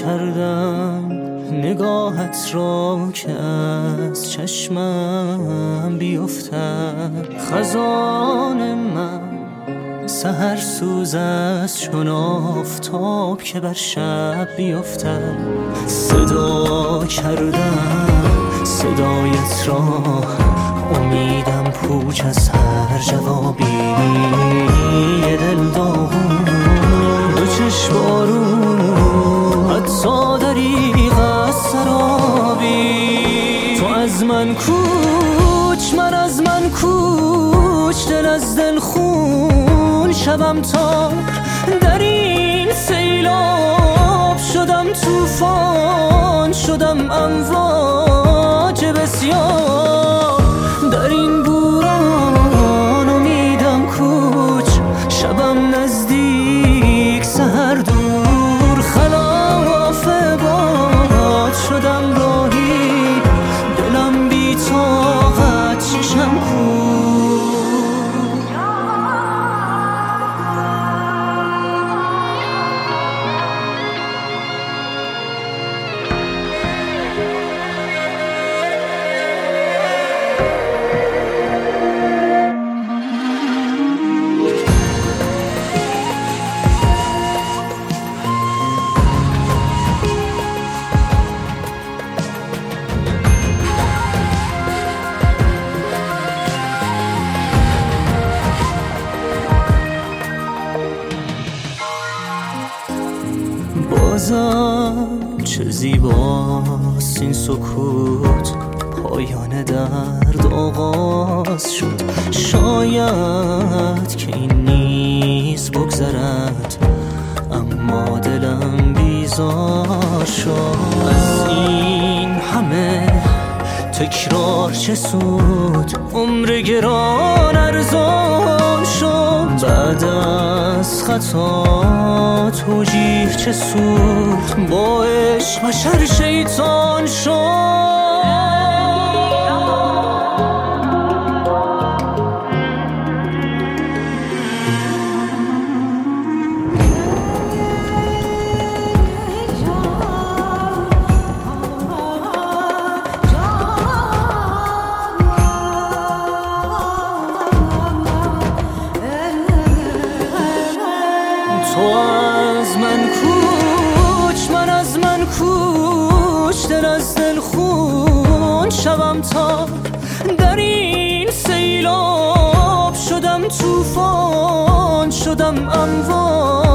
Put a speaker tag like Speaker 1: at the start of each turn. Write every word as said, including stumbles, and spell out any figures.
Speaker 1: کردم نگاهت را که از چشمم بیفتد. خزان من سحر سوز است چون آفتاب که بر شب بیفتد. صدا کردم صدایت را، امیدم پوچ از هر جوابی. یه دل داغون دو چشم بارون، حتی دریغ از سرابی. تو از من کوچ من از من کوچ، دل از دل خون شبم تا در این سیلاب. شدم طوفان شدم امواج بسیار، در این بوران امیدم کوچ. شبم نزدیک سحر دور، خلاف باد شدم راهی. دلم بی طاقت ششم کور. بازم چه زیباست این سکوت، پایان درد آغاز شد. شاید که این نیز بگذرد، اما دلم بیزار شد. از این همه تکرار چه سود، عمر گران ارزان شد. بعد از خطا توجیه چه سود، با عشق بشر شیطان شد. تو از من کوچ من از من کوچ، دل از دل خون شبم تا در این سیلاب. شدم طوفان شدم امواج